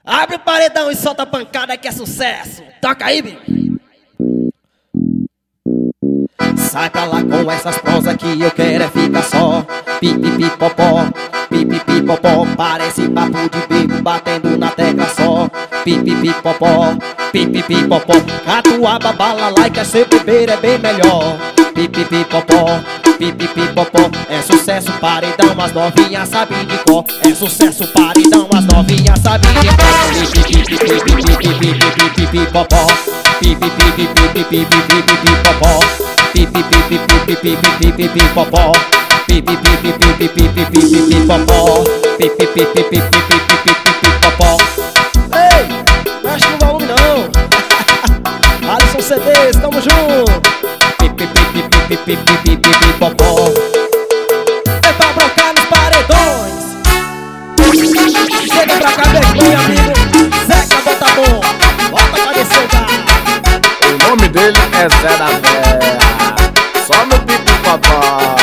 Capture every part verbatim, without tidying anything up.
Abre o paredão e solta a pancada que é sucesso. Toca aí, bicho. Sai pra lá com essas prosas que eu quero é ficar só. Pipipipopó, pipipipopó. Parece papo de bebo batendo na tecla só. Pipipipopó, pipipipopó. Catuaba, bala lá e quer ser beber é bem melhor. Pipipipopó, pipipipopó. É sucesso, paredão, as novinhas sabem de cor. É sucesso, paredão, as novinhas sabem de cor. Pipipipipopó, pipipipipopó. Pipipipipopó, pipipipipopó, pipipipipopó. Ei, mexe no volume não. Alisson C Ds, tamo junto. Pipipipipopó. É pra brocar nos paredões. Chega pra cá, meu amigo Zeca Botabom. Bota a cabeça. O nome dele é Zé da Terra. Só no pipipopó.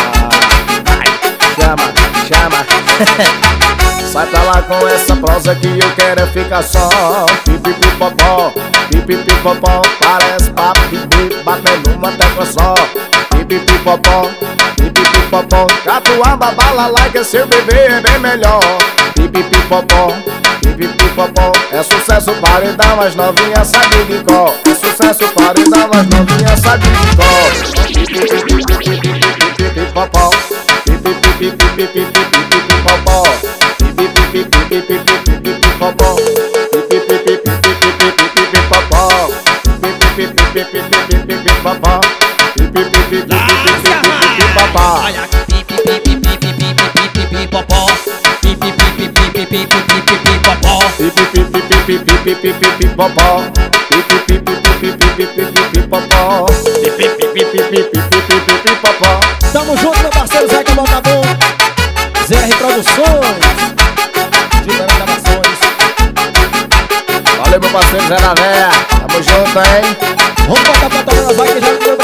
Chama, chama. Sai pra lá com essa prosa que eu quero é ficar só. Pipipipopó, pipipipopó. Parece papo de bebo batendo numa tecla só. Pipipipopó, pipipipopó. Catuaba, bala lá que seu bebê é bem melhor. Pipipipopó, pipipipopó. É sucesso, paredão, as novinhas sabem de cor. É sucesso, paredão, as novinhas sabem de cor. Pipipipopó, pipipipipopó. Pipipipipopó, pipipipipopó. Pipipipipopó, pipipipipopó. Olha, pipipipipopó, pipipipipopó. Pipipipipopó, pipipipipopó. Pipipipipopó. Tamo junto, meu parceiro Zeca Botabom. Z R Produções, Divana Gravações. Valeu, meu parceiro Zé da Véia. Tamo junto, hein? Vamos botar pra tomar nas vagas já.